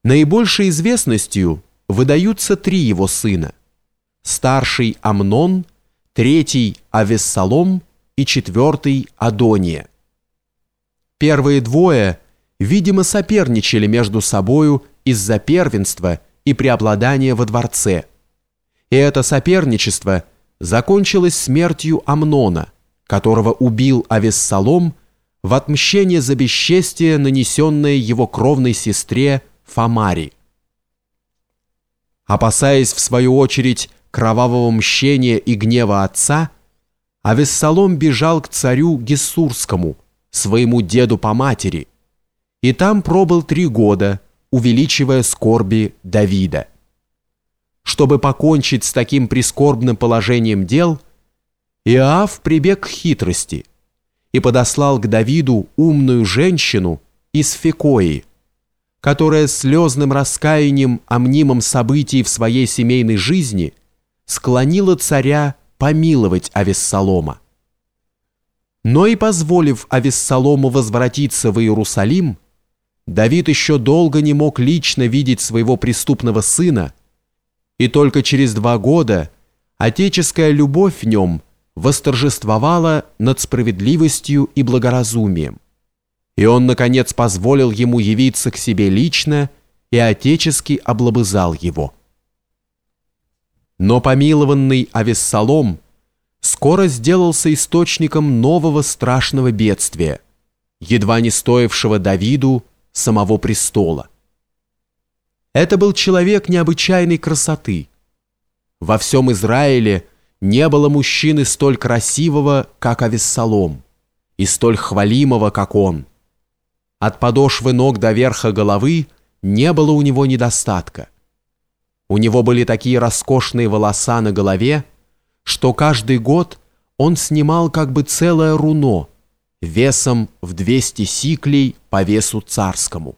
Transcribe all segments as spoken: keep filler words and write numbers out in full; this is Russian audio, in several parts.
Наибольшей известностью выдаются три его сына: старший Амнон, третий Авессалом и четвертый Адония. Первые двое, видимо, соперничали между собою из-за первенства и преобладания во дворце. И это соперничество закончилось смертью Амнона, которого убил Авессалом в отмщение за бесчестие, нанесенное его кровной сестре Фамари. Опасаясь, в свою очередь, кровавого мщения и гнева отца, Авессалом бежал к царю Гессурскому, своему деду по матери, и там пробыл три года, увеличивая скорби Давида. Чтобы покончить с таким прискорбным положением дел, Иоав прибег к хитрости и подослал к Давиду умную женщину из Фекои, которая слезным раскаянием о мнимом событии в своей семейной жизни склонила царя помиловать Авессалома. Но и позволив Авессалому возвратиться в Иерусалим, Давид еще долго не мог лично видеть своего преступного сына, и только через два года отеческая любовь в нем восторжествовала над справедливостью и благоразумием, и он, наконец, позволил ему явиться к себе лично и отечески облобызал его. Но помилованный Авессалом скоро сделался источником нового страшного бедствия, едва не стоившего Давиду самого престола. Это был человек необычайной красоты. Во всем Израиле не было мужчины столь красивого, как Авессалом, и столь хвалимого, как он. От подошвы ног до верха головы не было у него недостатка. У него были такие роскошные волоса на голове, что каждый год он снимал как бы целое руно, весом в двести сиклей по весу царскому.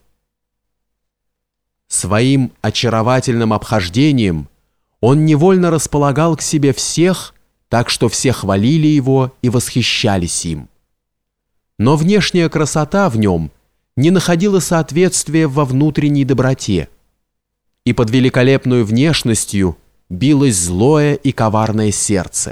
Своим очаровательным обхождением он невольно располагал к себе всех, так что все хвалили его и восхищались им. Но внешняя красота в нем не находила соответствия во внутренней доброте, и под великолепную внешностью билось злое и коварное сердце.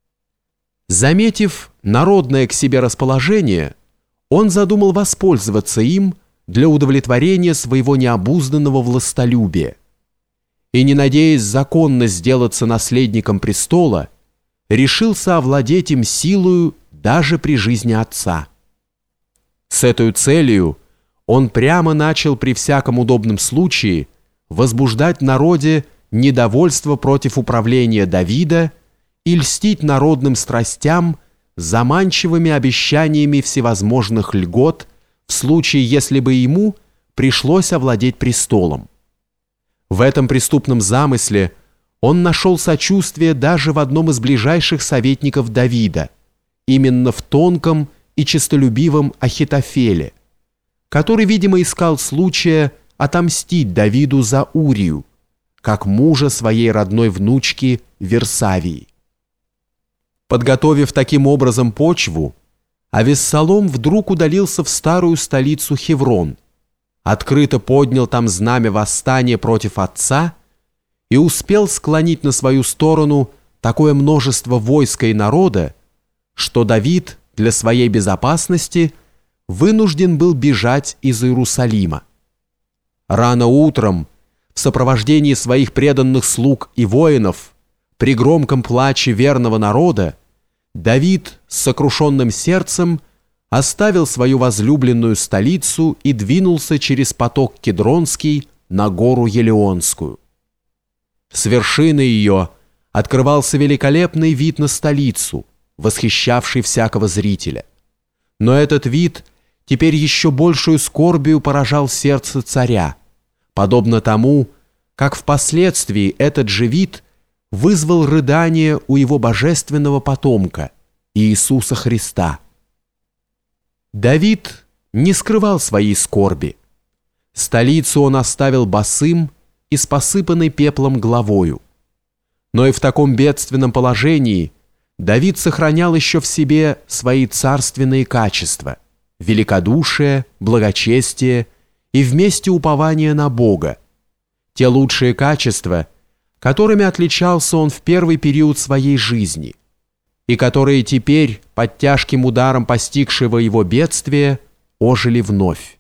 Заметив народное к себе расположение, он задумал воспользоваться им для удовлетворения своего необузданного властолюбия, и, не надеясь законно сделаться наследником престола, решился овладеть им силою даже при жизни отца. С этой целью он прямо начал при всяком удобном случае возбуждать в народе недовольство против управления Давида и льстить народным страстям заманчивыми обещаниями всевозможных льгот в случае, если бы ему пришлось овладеть престолом. В этом преступном замысле он нашел сочувствие даже в одном из ближайших советников Давида, именно в тонком и честолюбивом Ахитофеле, который, видимо, искал случая отомстить Давиду за Урию, как мужа своей родной внучки Версавии. Подготовив таким образом почву, Авессалом вдруг удалился в старую столицу Хеврон, открыто поднял там знамя восстания против отца и успел склонить на свою сторону такое множество войска и народа, что Давид для своей безопасности вынужден был бежать из Иерусалима. Рано утром, в сопровождении своих преданных слуг и воинов, при громком плаче верного народа, Давид с сокрушенным сердцем оставил свою возлюбленную столицу и двинулся через поток Кедронский на гору Елеонскую. С вершины ее открывался великолепный вид на столицу, восхищавший всякого зрителя. Но этот вид теперь еще большую скорбию поражал сердце царя, подобно тому, как впоследствии этот же вид вызвал рыдание у его божественного потомка, Иисуса Христа. Давид не скрывал своей скорби. Столицу он оставил босым и с посыпанной пеплом головою. Но и в таком бедственном положении Давид сохранял еще в себе свои царственные качества: великодушие, благочестие и вместе упование на Бога, те лучшие качества, которыми отличался он в первый период своей жизни, и которые теперь, под тяжким ударом постигшего его бедствия, ожили вновь.